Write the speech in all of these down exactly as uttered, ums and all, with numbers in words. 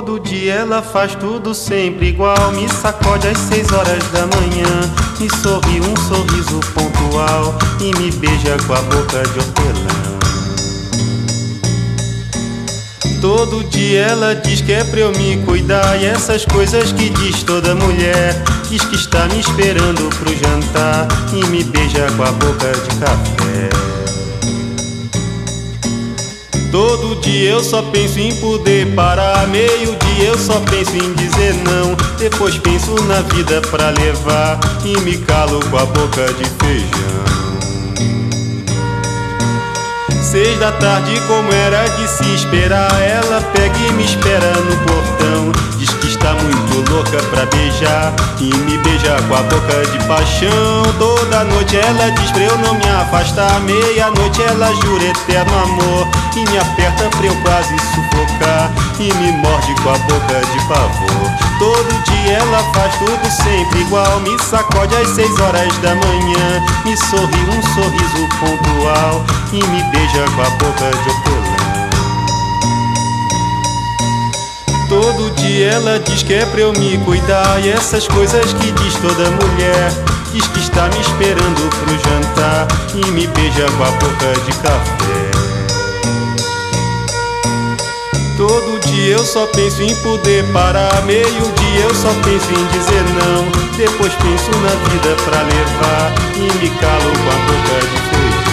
Todo dia ela faz tudo sempre igual. Me sacode às seis horas da manhã, me sorri um sorriso pontual e me beija com a boca de hortelã. Todo dia ela diz que é pra eu me cuidar, e essas coisas que diz toda mulher. Diz que está me esperando pro jantar e me beija com a boca de café. Todo dia eu só penso em poder parar, meio dia eu só penso em dizer não. Depois penso na vida pra levar e me calo com a boca de feijão. Seis da tarde, como era de se esperar, ela pega e me espera no portão. Diz que está muito louca pra beijar e me beija com a boca de paixão. Toda noite ela diz pra eu não me afastar, meia-noite ela jura eterno amor e me aperta pra eu quase sufocar e me morde com a boca de pavor. Todo dia ela faz tudo sempre igual, me sacode às seis horas da manhã, me sorri um sorriso pontual e me beija com a boca de hortelã. Todo dia ela diz que é pra eu me cuidar, e essas coisas que diz toda mulher. Diz que está me esperando pro jantar e me beija com a boca de café. Todo dia eu só penso em poder parar, meio dia eu só penso em dizer não. Depois penso na vida pra levar e me calo com a boca de feijão.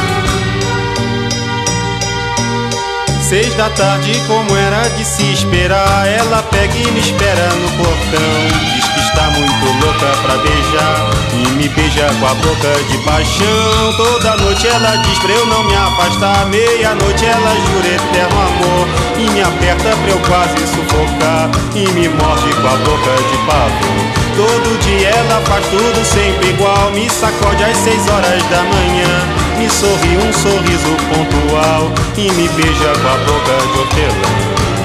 Seis da tarde, como era de se esperar, ela pega e me espera no portão. Diz que está muito louca pra beijar e me beija com a boca de paixão. Toda noite ela diz pra eu não me afastar, meia-noite ela jura eterno amor e me aperta pra eu quase sufocar e me morde com a boca de pavor. Todo dia ela faz tudo sempre igual, me sacode às seis horas da manhã, me sorri um sorriso pontual e me beija com a boca de hortelã.